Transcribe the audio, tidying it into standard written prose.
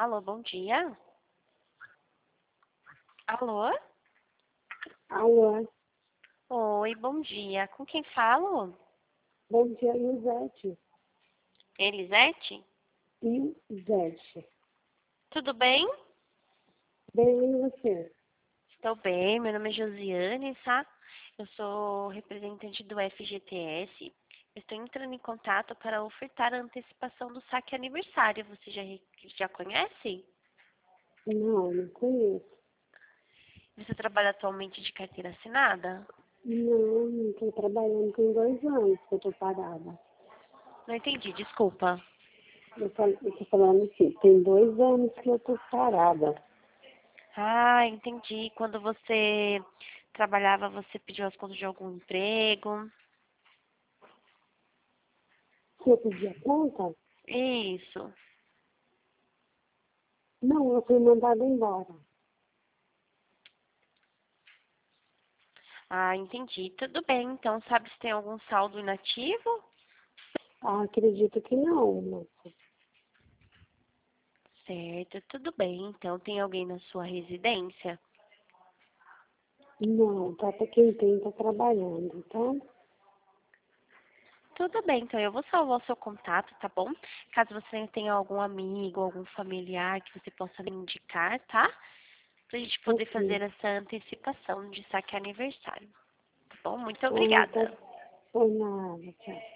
Alô, bom dia. Alô? Alô, Oi, bom dia. Com quem falo? bom dia, Lisete. Elisete? Lisete. Tudo bem? Bem, e você? Estou bem, meu nome é Josiane, tá? Eu sou representante do FGTS. Estou entrando em contato para ofertar a antecipação do saque aniversário. Você já conhece? Não conheço. Você trabalha atualmente de carteira assinada? Não estou trabalhando, tem 2 anos que eu estou parada. Não entendi, desculpa. Eu estou falando assim, tem 2 anos que eu estou parada. Ah, entendi. Quando você trabalhava, você pediu as contas de algum emprego? Se eu pedir a conta? Isso. Não, eu fui mandada embora. Ah, entendi. Tudo bem, então. Sabe se tem algum saldo inativo? Ah, acredito que não, moça. Certo, tudo bem. Então, tem alguém na sua residência? Não, tá para quem tem, tá trabalhando, tá? Tudo bem, então eu vou salvar o seu contato, tá bom? Caso você tenha algum amigo, algum familiar que você possa me indicar, tá? Pra gente poder Ok. fazer essa antecipação de saque aniversário. Tá bom? Muito Ah, tá. obrigada. Por nada, tchau.